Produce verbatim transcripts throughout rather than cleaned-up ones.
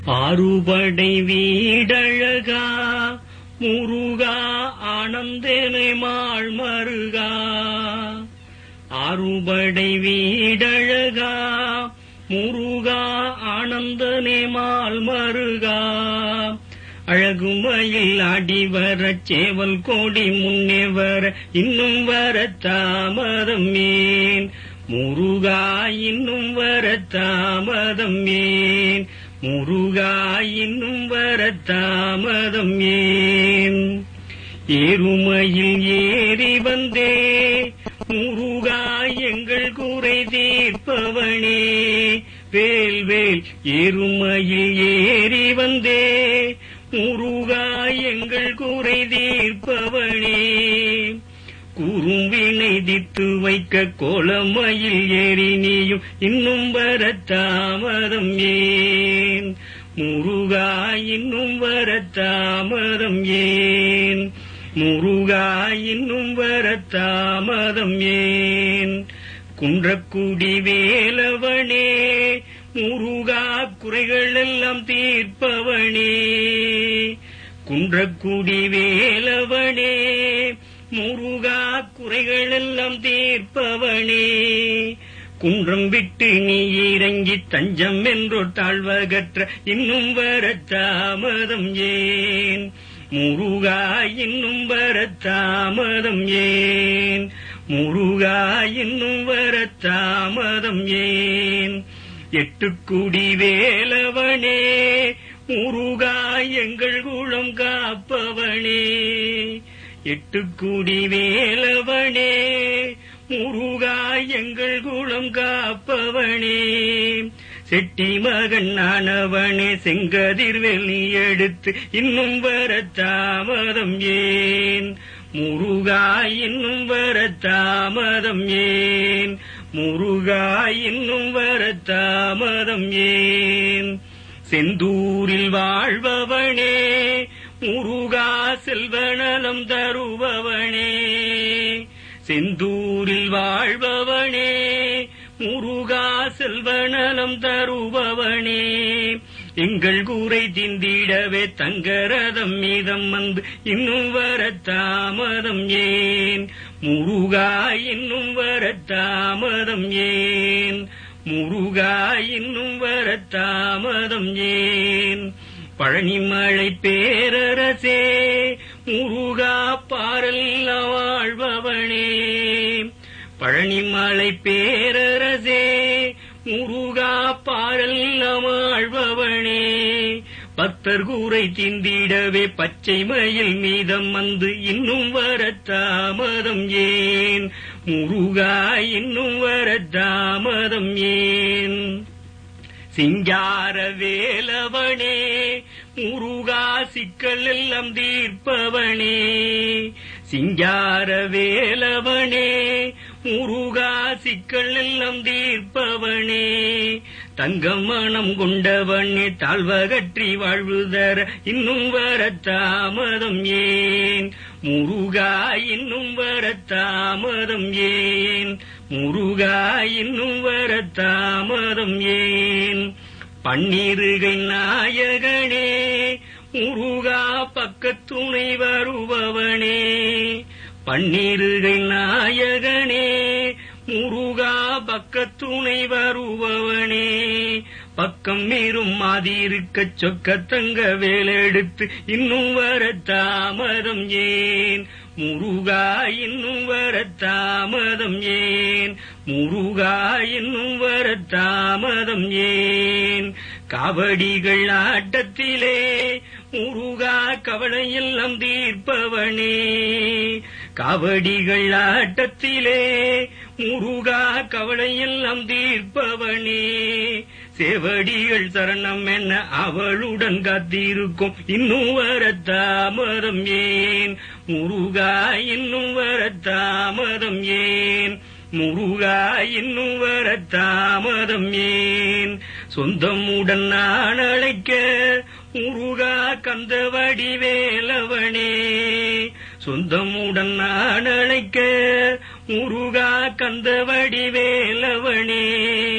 ஆறுபடை வீடழகா முருகா ஆனந்தனை மாள் மருகா. ஆறுபடை வீடழகா முருகா ஆனந்தனை மாள் மருகா. அழகுமயில் அடிவரச் சேவல் கோடி முன்னே வர இன்னும் வர தாமதம் ஏன் முருகா, இன்னும் வர தாமதம் ஏன் முருகா, இன்னும் வர தாமதம் ஏன். ஏறுமையில் ஏறி வந்தே முருகா எங்கள் குறை தீர்ப்பவனே வேல் வேல். ஏறுமையில் ஏறி வந்தே முருகா எங்கள் குறை தீர்ப்பவனே. குறும்பினை தித்து வைக்க கோலமயில் ஏறி நீயும் இன்னும் வர தாமதம் ஏன் முருகா, இன்னும் வர தாமதம் ஏன் முருகா, இன்னும் வர தாமதம் ஏன். குன்றக்குடி வேலவனே முருகா குறைகள் எல்லாம் தீர்ப்பவனே. குன்றக்குடி வேலவனே முருகா குறைகள் எல்லாம் தீர்ப்பவனே. குன்றம் விட்டு நீ இறங்கி தஞ்சம் என்றோர் தாழ்வகற்ற இன்னும் வர தாமதம் ஏன் முருகா, இன்னும் வர தாமதம் ஏன் முருகா, இன்னும் வர தாமதம் ஏன். எட்டுக்குடி வேலவனே முருகா எங்கள் குலம் காப்பவனே. எட்டுக்குடி வேலவனே முருகா எங்கள் குலம் காப்பவனே. செட்டி மகன் ஆனவனே செங்கதிர்வேல் நீ எடுத்து இன்னும் வர தாமதம் ஏன் முருகா, இன்னும் வர தாமதம் ஏன் முருகா, இன்னும் வர தாமதம் ஏன். செந்தூரில் வாழ்பவனே முருகா செல்வநலம் தருபவனே. செந்தூரில் வாழ்பவனே முருகா செல்வநலம் தருபவனே. எங்கள் கூரை திந்திடவே தங்கரதம் மீதம் வந்து இன்னும் வர தாமதம் ஏன் முருகா, இன்னும் வர தாமதம் ஏன் முருகா, இன்னும் வர தாமதம் ஏன். பழனிமலை பேரரசே முருகா பாரல் வாழ்பவனே. பழனிமலை பேரரசே முருகா பாரல் வாழ்பவனே. பக்தர் கூரை திந்திடவே பச்சை மயில் மீதம் வந்து இன்னும் வர தாமதம் ஏன் முருகா, இன்னும் வர தாமதம் ஏன். சிங்கார வேலவனே முருகா சிக்கல் எல்லாம் தீர்ப்பவனே. சிங்கார வேலவனே முருகா சிக்கல் எல்லாம் தீர்ப்பவனே. தங்கம் மனம் கொண்டவனே தாழ்வகற்றி வாழ்வுதர இன்னும் வர தாமதம் ஏன் முருகா, இன்னும் வர தாமதம் ஏன் முருகா, இன்னும் வர தாமதம் ஏன். பன்னிருகை நாயகனே முருகா பக்கத்துணை வருபவனே. பன்னிருகை நாயகனே முருகா பக்கத்துணை வருபவனே. பக்கம் மீறும் மாதிருக்க சொக்க தங்க வேலெடுத்து இன்னும் வர தாமதம் ஏன் முருகா, இன்னும் வர தாமதம் ஏன் முருகா, இன்னும் வர தாமதம் ஏன். காவடிகள் ஆட்டத்திலே முருகா கவலையெல்லாம் தீர்ப்பவனே. காவடிகள் ஆட்டத்திலே முருகா கவலையெல்லாம் தீர்ப்பவனே. சேவடிகள் சரணம் என்ன அவளுடன் காத்திருக்கும் இன்னும் வர தாமதம் ஏன் முருகா, இன்னும் வர தாமதம் ஏன் முருகா, இன்னும் வர தாமதம் ஏன். சொந்தமுடன் நான் அழைக்க முருகா கந்தவடி வேலவனே. சொந்தமுடன் நான் அழைக்க முருகா கந்தவடி வேலவனே.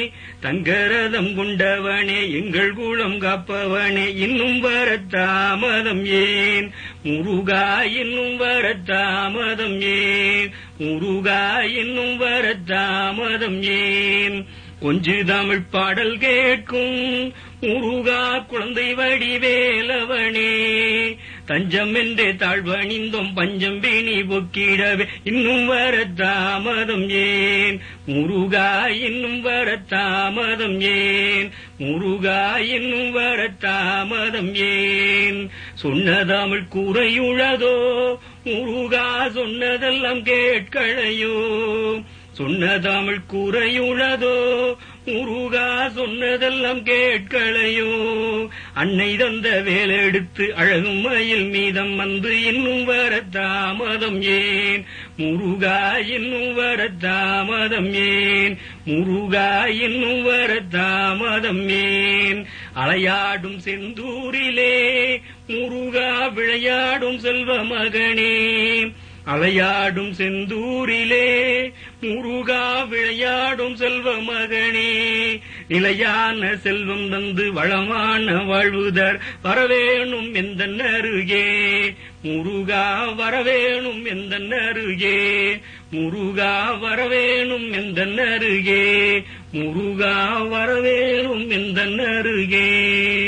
தங்கரதம் கொண்டவனே எங்கள் குலம் காப்பவனே இன்னும் வரத்தாமதம் ஏன் முருகா இன்னும் வரத்தாமதம் ஏன் முருகா இன்னும் வரத்தாமதம் ஏன் கொஞ்சு தமிழ் பாடல் கேட்கும் முருகா குழந்தை வடிவேலவனே தஞ்சம் என்றே தாழ்வணிந்தோம் பஞ்சம் பேணி பொக்கிடவே இன்னும் வரத்தாமதம் ஏன் முருகா இன்னும் வரத்தாமதம் ஏன் முருகா இன்னும் வரத்தாமதம் ஏன் சொன்ன தமிழ் கூரையுள்ளதோ முருகா சொன்னதெல்லாம் கேட்களையோ சொன்ன தமிழ் கூரையுள்ளதோ முருகா சொன்னதெல்லாம் கேட்களையோ அன்னை தந்த வேலெடுத்து அழகும் மயில் மீதம் வந்து இன்னும் வரத்தாமதம் ஏன் முருகா இன்னும் வரத்தாமதம் ஏன் முருகா இன்னும் வரத்தாமதம் ஏன் அலையாடும் செந்தூரிலே முருகா விளையாடும் செல்வ மகனே அலையாடும் செந்தூரிலே முருகா விளையாடும் செல்வ மகனே நிலையான செல்வம் தந்து வளமான வாழ்வுதர் வரவேணும் எந்த அருகே முருகா வரவேணும் எந்த அருகே முருகா வரவேணும் எந்த அருகே முருகா வரவேணும் எந்த அருகே